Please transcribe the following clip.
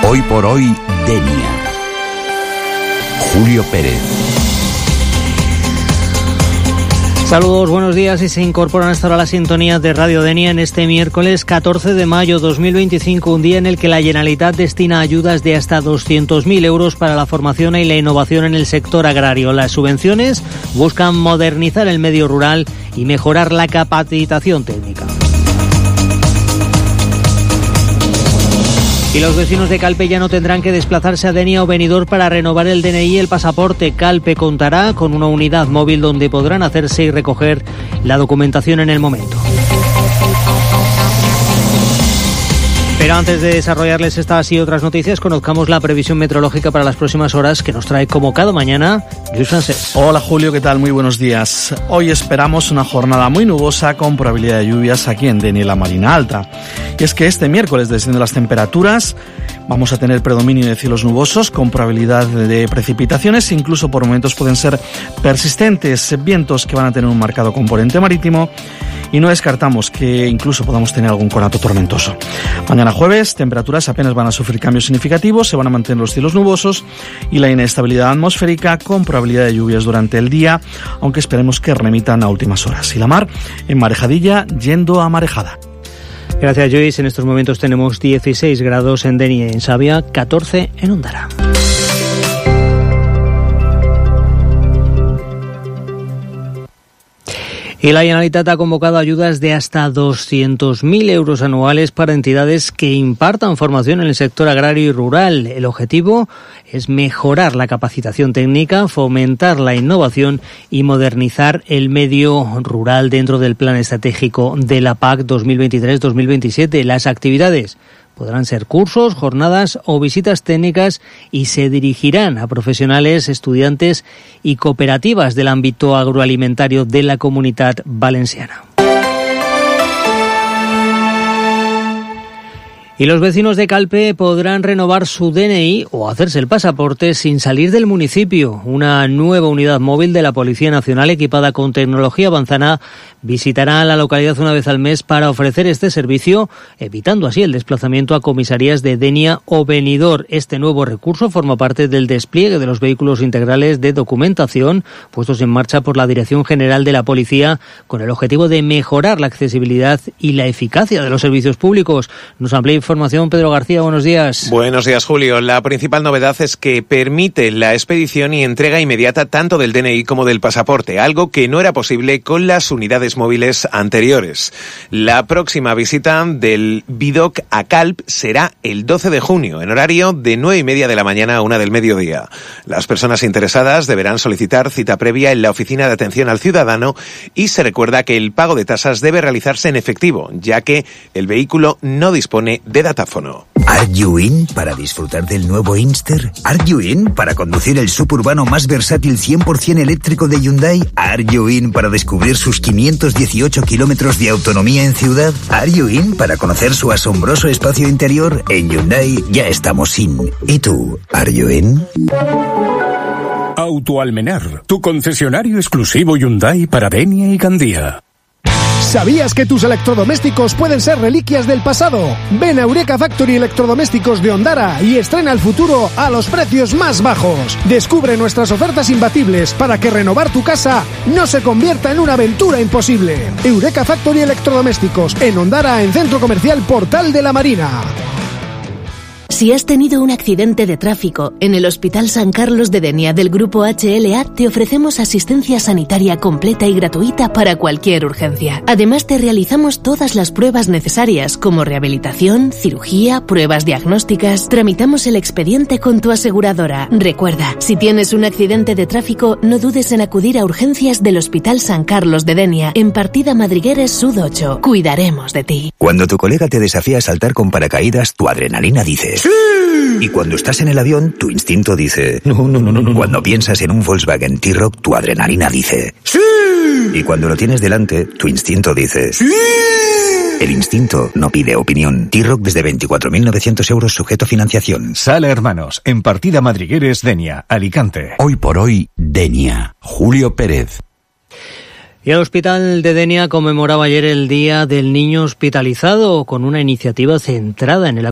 Hoy por hoy, Denia. Julio Pérez. Saludos, buenos días, y se incorporan hasta ahora a la sintonía de Radio Denia en este miércoles 14 de mayo 2025, un día en el que la Generalitat destina ayudas de hasta 200.000 euros para la formación y la innovación en el sector agrario. Las subvenciones buscan modernizar el medio rural y mejorar la capacitación técnica. Y los vecinos de Calpe ya no tendrán que desplazarse a Denia o Benidorm para renovar el DNI y el pasaporte. Calpe contará con una unidad móvil donde podrán hacerse y recoger la documentación en el momento. Pero antes de desarrollarles estas y otras noticias, conozcamos la previsión meteorológica para las próximas horas que nos trae como cada mañana Lluís Francés. Hola Julio, ¿qué tal? Muy buenos días. Hoy esperamos una jornada muy nubosa con probabilidad de lluvias aquí en Denia y la Marina Alta. Y es que este miércoles descienden las temperaturas, vamos a tener predominio de cielos nubosos con probabilidad de precipitaciones, incluso por momentos pueden ser persistentes vientos que van a tener un marcado componente marítimo, y no descartamos que incluso podamos tener algún conato tormentoso. Mañana jueves, temperaturas apenas van a sufrir cambios significativos, se van a mantener los cielos nubosos y la inestabilidad atmosférica con probabilidad de lluvias durante el día, aunque esperemos que remitan a últimas horas. Y la mar en marejadilla yendo a marejada. Gracias, Lluís. En estos momentos tenemos 16 grados en Denia y en Savia, 14 en Ondara. Y la Generalitat ha convocado ayudas de hasta 200.000 euros anuales para entidades que impartan formación en el sector agrario y rural. El objetivo es mejorar la capacitación técnica, fomentar la innovación y modernizar el medio rural dentro del plan estratégico de la PAC 2023-2027. Las actividades podrán ser cursos, jornadas o visitas técnicas y se dirigirán a profesionales, estudiantes y cooperativas del ámbito agroalimentario de la Comunitat Valenciana. Y los vecinos de Calpe podrán renovar su DNI o hacerse el pasaporte sin salir del municipio. Una nueva unidad móvil de la Policía Nacional equipada con tecnología avanzada visitará la localidad una vez al mes para ofrecer este servicio, evitando así el desplazamiento a comisarías de Denia o Benidorm. Este nuevo recurso forma parte del despliegue de los vehículos integrales de documentación puestos en marcha por la Dirección General de la Policía con el objetivo de mejorar la accesibilidad y la eficacia de los servicios públicos. Nos amplía información Pedro García, buenos días. Buenos días, Julio. La principal novedad es que permite la expedición y entrega inmediata tanto del DNI como del pasaporte, algo que no era posible con las unidades móviles anteriores. La próxima visita del BIDOC a Calp será el 12 de junio, en horario de 9:30 de la mañana a 1 del mediodía. Las personas interesadas deberán solicitar cita previa en la Oficina de Atención al Ciudadano y se recuerda que el pago de tasas debe realizarse en efectivo, ya que el vehículo no dispone de datáfono. ¿Are you in para disfrutar del nuevo Inster? ¿Are you in para conducir el suburbano más versátil 100% eléctrico de Hyundai? ¿Are you in para descubrir sus 518 kilómetros de autonomía en ciudad? ¿Are you in para conocer su asombroso espacio interior? En Hyundai ya estamos in. ¿Y tú? ¿Are you in? Auto Almenar, tu concesionario exclusivo Hyundai para Denia y Gandía. ¿Sabías que tus electrodomésticos pueden ser reliquias del pasado? Ven a Eureka Factory Electrodomésticos de Ondara y estrena el futuro a los precios más bajos. Descubre nuestras ofertas imbatibles para que renovar tu casa no se convierta en una aventura imposible. Eureka Factory Electrodomésticos en Ondara, en Centro Comercial Portal de la Marina. Si has tenido un accidente de tráfico, en el Hospital San Carlos de Denia del Grupo HLA te ofrecemos asistencia sanitaria completa y gratuita para cualquier urgencia. Además te realizamos todas las pruebas necesarias como rehabilitación, cirugía, pruebas diagnósticas. Tramitamos el expediente con tu aseguradora. Recuerda, si tienes un accidente de tráfico, no dudes en acudir a urgencias del Hospital San Carlos de Denia, en Partida Madrigueres Sud 8. Cuidaremos de ti. Cuando tu colega te desafía a saltar con paracaídas, tu adrenalina dice ¡sí! Y cuando estás en el avión, tu instinto dice no. Cuando piensas en un Volkswagen T-Roc, tu adrenalina dice ¡sí! Y cuando lo tienes delante, tu instinto dice ¡sí! El instinto no pide opinión. T-Roc desde 24.900 euros sujeto a financiación. Sala Hermanos, en Partida Madrigueres, Denia, Alicante. Hoy por hoy, Denia. Julio Pérez. Y el Hospital de Denia conmemoraba ayer el Día del Niño Hospitalizado con una iniciativa centrada en el